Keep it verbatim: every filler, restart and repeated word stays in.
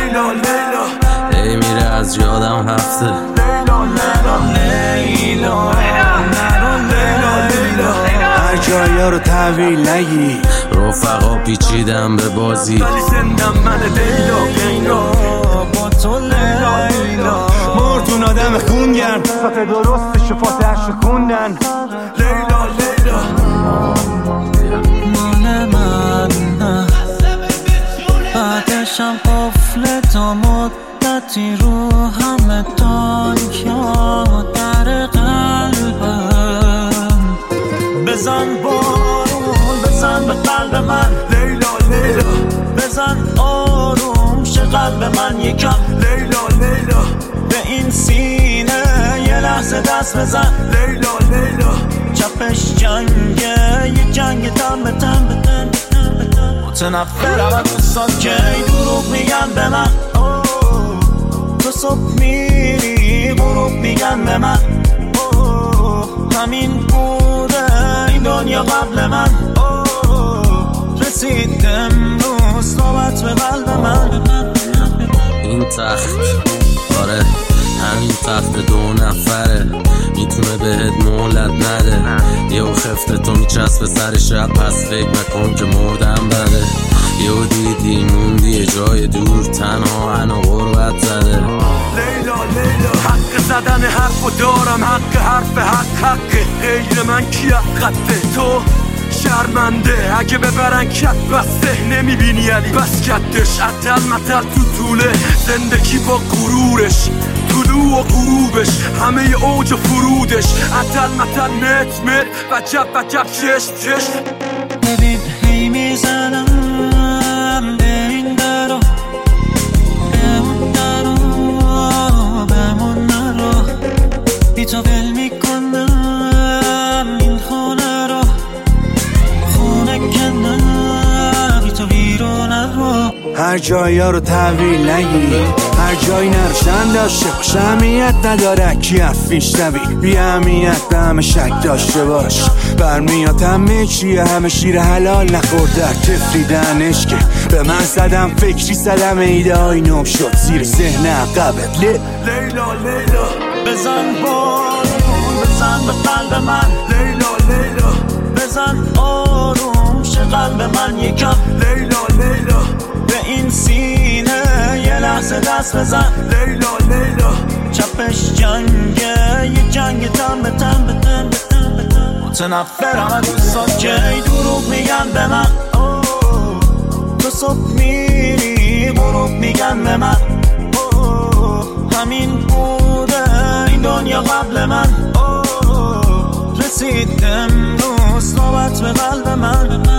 لیلا لیلا ای میره از یادم هفته لیلا لیلا لیلا لیلا لیلا هر جایا رو تحویل نگی رفقا پیچیدم به بازی ولی زندم من لیلا لیلا با تو لیلا مردون آدم خونگرم صفت درست شفاتش رو خوندن لیلا لیلا مال من بعدشم قفل تا مدتی رو همه دنیا در قلبم بزن بارون بزن به قلب من لیلا لیلا بزن آروم شه قلب من یکم لیلا لیلا به این سینه یه لحظه دست بزن لیلا لیلا چپش جنگه یه جنگ تن به تن به تن متنفرم از دوستان که دروغ میگن به من تو صبح میری غروب میگن به من همین بوده این دنیا قبل من رسید امروز نوبت به قلب من این تخت آره همین تخت دو نفره میتونه بهت مهلت نده یهو خفته تو میچسبه سر شب پس فکر نکن که مردم بده یهو دیدی موندی یه جای دور تنها هنو غربت زده لیلا لیلا حق زدن حرفو دارم حق حرف حق حقه غیر من کی حقته تو شرمنده اگه ببرن کت بسته نمیبینی علی بس کتش عطل مطل تو طوله زندگی با غرورش طلوع و غروبش همه اوج و فرودش عطل مطل مت مت وجب وجب چشم چشم ببین هی میزنم به این درو به اون درو بمون نرو بی تو ول میکنم این خونه رو خونه کنم بی تو بیرون رو هر جایا رو تحویل نگی هر جایی نروشن داشته باش اهمیت نداره کی افیش نبی بی اهمیت به همه شک داشته باش برمیاد همه چیه همه شیر حلال نخورده تفریدنش که به من زدم فکری زدم ایده های نوم شد زیر ذهن عقبت لی لیلا لیلا بزن بارون بزن به قلب من لیلا لیلا بزن آروم شه قلب من یکم لیلا لیلا به این سینه یه لحظه دست بزن لیلا لیلا چپش جنگه یه جنگ تن به تن به تن به تن به تن متنفرم از دوستان که دروغ میگن به من تو صبح میری غروب میگن به من همین بوده این دنیا قبل من رسید امروز نوبت به قلب من